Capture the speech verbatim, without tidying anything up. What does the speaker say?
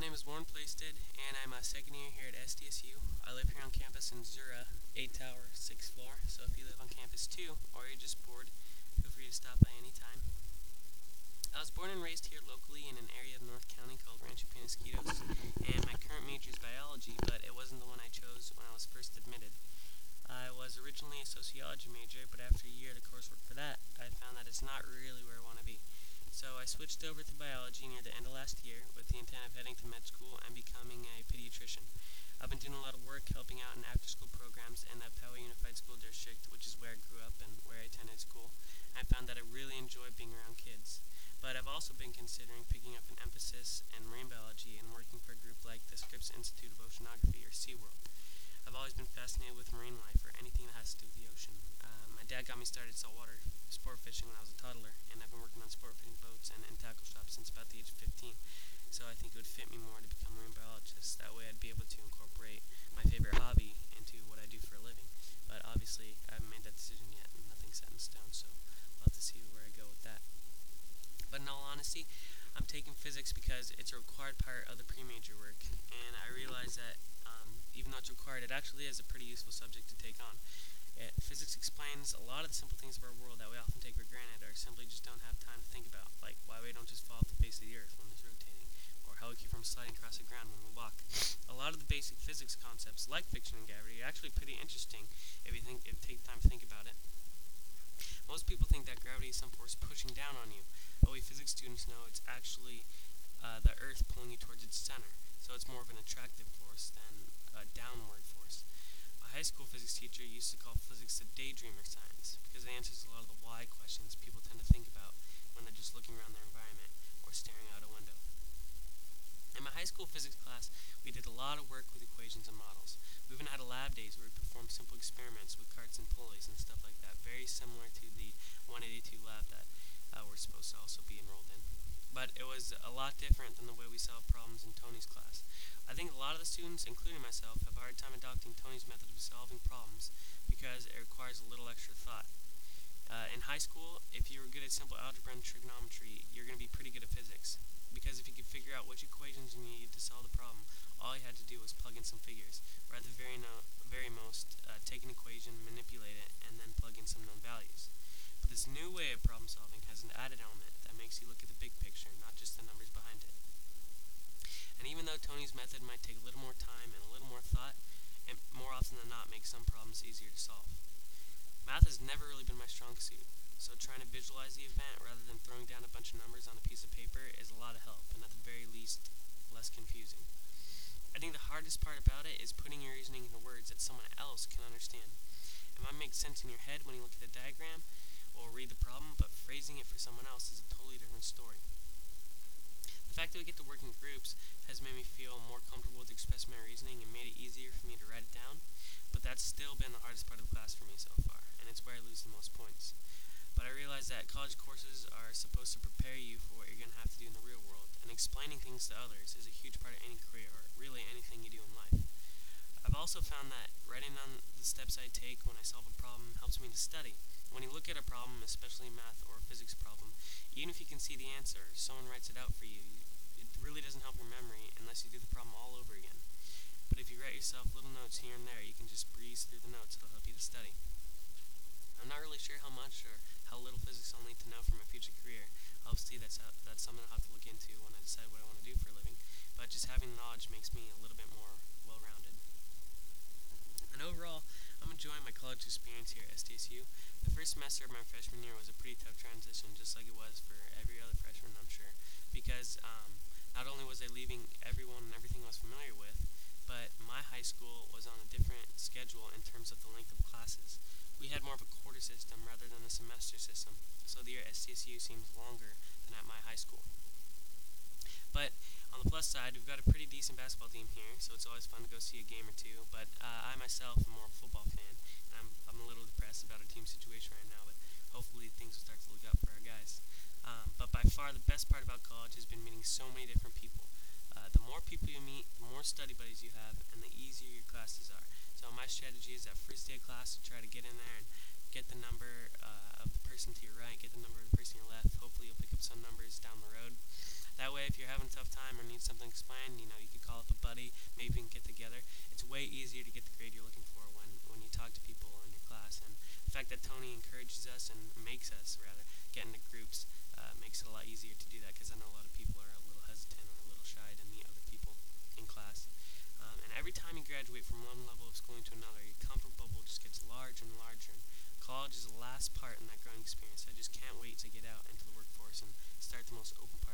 name is Warren Plaisted, and I'm a second year here at S D S U. I live here on campus in Zura, eight tower, sixth floor, so if you live on campus too, or you're just bored, feel free to stop by any time. I was born and raised here locally in an area of North County called Rancho Penasquitos, and my current major is biology, but it wasn't the one I chose when I was first admitted. I was originally a sociology major, but after a year of the coursework for that, I found that it's not really where I want to be. So I switched over to biology near the end of last year with the intent of heading to med school and becoming a pediatrician. I've been doing a lot of work helping out in after-school programs in the Poway Unified School District, which is where I grew up and where I attended school. I found that I really enjoy being around kids. But I've also been considering picking up an emphasis in marine biology and working for a group like the Scripps Institute of Oceanography, or SeaWorld. I've always been fascinated with marine life or anything that has to do with the ocean. Uh, my dad got me started saltwater sport fishing when I was a toddler, and I've been working on sport fishing boats and in tackle shops since about the age of fifteen. So I think it would fit me more to become a marine biologist. That way I'd be able to incorporate my favorite hobby into what I do for a living. But obviously I haven't made that decision yet, and nothing's set in stone, so we'll have to see where I go with that. But in all honesty, I'm taking physics because it's a required part of the pre-major work, and I realize that um, even though it's required, it actually is a pretty useful subject to take on. It, physics explains a lot of the simple things of our world that we often take for granted or simply just don't have time to think about, like why we don't just fall off the face of the earth when it's rotating, or how we keep from sliding across the ground when we walk. A lot of the basic physics concepts, like friction and gravity, are actually pretty interesting if you think if you take time to think about it. Most people think that gravity is some force pushing down on you, but we physics students know it's actually uh, the earth pulling you towards its center, so it's more of an attractive force than a downward force. My high school physics teacher used to call physics the daydreamer science because it answers a lot of the why questions people tend to think about when they're just looking around their environment or staring out a window. In my high school physics class, we did a lot of work with equations and models. We even had a lab days where we performed simple experiments with carts and pulleys and stuff like that, very similar to the one eighty-two lab that uh, we're supposed to also be enrolled in. But it was a lot different than the way we solve problems in Tony's class. I think a lot of the students, including myself, have a hard time adopting Tony's method of solving problems because it requires a little extra thought. Uh, in high school, if you were good at simple algebra and trigonometry, you're going to be pretty good at physics. Because if you could figure out which equations you needed to solve the problem, all you had to do was plug in some figures, or at the very, no, very most, uh, take an equation, manipulate it, and then plug in some known values. But this new way of problem solving has an added element that makes you look at the big picture, not just the numbers behind it. And even though Tony's method might take a little more time and a little more thought, it more often than not makes some problems easier to solve. Math has never really been my strong suit, so trying to visualize the event rather than throwing down a bunch of numbers on a piece of paper is a lot of help, and at the very least, less confusing. I think the hardest part about it is putting your reasoning into words that someone else can understand. It might make sense in your head when you look at the diagram or read the problem, but phrasing it for someone else is a totally different story. The fact that we get to work in groups has made me feel more comfortable to express my reasoning and made it easier for me to write it down, but that's still been the hardest part of the class for me so far, and it's where I lose the most points. But I realize that college courses are supposed to prepare you for what you're going to have to do in the real world, and explaining things to others is a huge part of any career, or really anything you do in life. I've also found that writing down the steps I take when I solve a problem helps me to study. When you look at a problem, especially a math or a physics problem, even if you can see the answer, someone writes it out for you, it really doesn't help your memory unless you do the problem all over again. But if you write yourself little notes here and there, you can just breeze through the notes. It'll help you to study. I'm not really sure how much or how little physics I'll need to know for my future career. Obviously, that's how, that's something I'll have to look into when I decide what I want to do for a living. But just having the knowledge makes me a little bit more well-rounded. And overall, I'm enjoying my college experience here at S D S U. The first semester of my freshman year was a pretty tough transition, just like it was for every other freshman, I'm sure. Because um, not only was I leaving everyone and everything I was familiar with, but my high school was on a different schedule in terms of the length of classes. We had more of a quarter system rather than a semester system, so the year at S D S U seems longer than at my high school. But on the plus side, we've got a pretty decent basketball team here, so it's always fun to go see a game or two. But uh, I myself am more of a football fan, and I'm, I'm a little depressed about our team situation right now, but hopefully things will start to look up for our guys. Um, but by far the best part about college has been meeting so many different people. Uh, the more people you meet, the more study buddies you have, and the easier your classes are. So my strategy is that first day of class to try to get in there and get the number uh, of the person to your right, get the number of the person to your left. Hopefully you'll pick up some numbers down the road. That way, if you're having a tough time or need something explained, you know, you could call up a buddy, maybe we can get together. It's way easier to get the grade you're looking for when, when you talk to people in your class. And the fact that Tony encourages us and makes us, rather, get into groups uh, makes it a lot easier to do that, because I know a lot of people are a little hesitant or a little shy to meet other people in class. Um, and every time you graduate from one level of schooling to another, your comfort bubble just gets larger and larger. And college is the last part in that growing experience. I just can't wait to get out into the workforce and start the most open